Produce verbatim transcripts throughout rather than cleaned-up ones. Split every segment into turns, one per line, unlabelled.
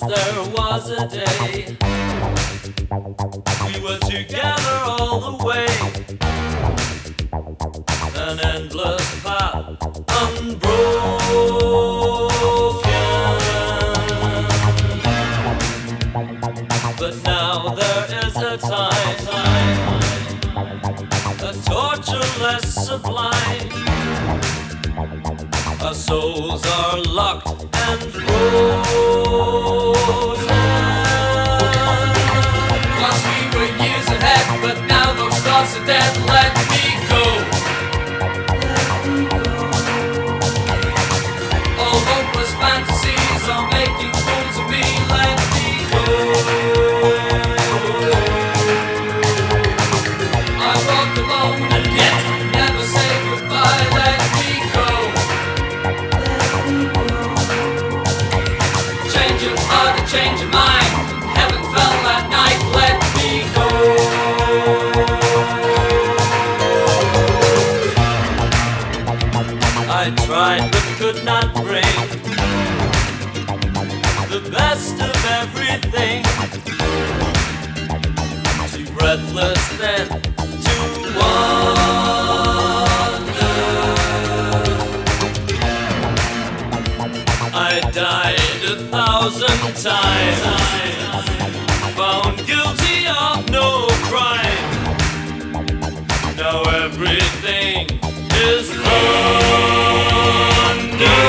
there was a day we were together all the way. An endless path, unbroken. But now there is a time, time a torture less sublime. Our souls are locked and frozen. Once we were years ahead, but now those thoughts are dead. Let me go. All hopeless fantasies are making fools of me. Let me go. I walk alone and yet never say goodbye. Let me go. Change your heart and change your mind. Heaven fell that night. Let me go. I tried but could not bring the best of everything. Too breathless then to wonder. I died a thousand times, found guilty of no crime. Now everything is thunder.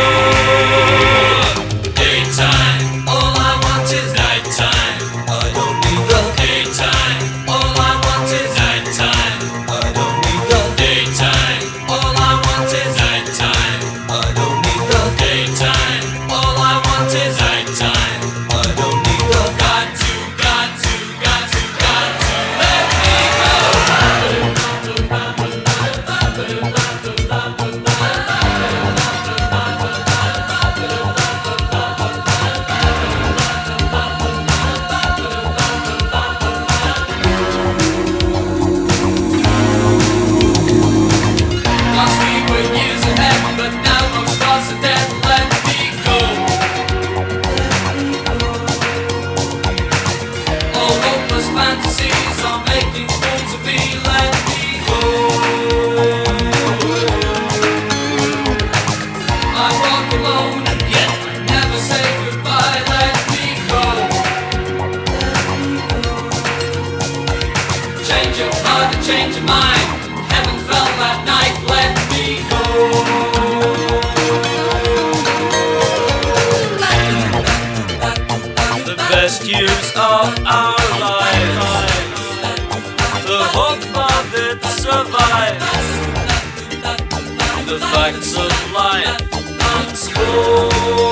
Daytime, all I want is nighttime. I don't need the daytime. All I want is nighttime. I don't need the daytime. All I want is nighttime. I don't need the daytime. All I want is nighttime. I don't need the got to, got to, got to, got to let me go. Once we were years ahead, but now those thoughts are dead. Let me go. All hopeless fantasies are making fools of me. Let me go. I walk alone and yet never say goodbye. Let me go. Change your heart and change your mind. Heaven fell that night. Let me go. The best years of our lives, the hope of it survives. The facts of life unspoken.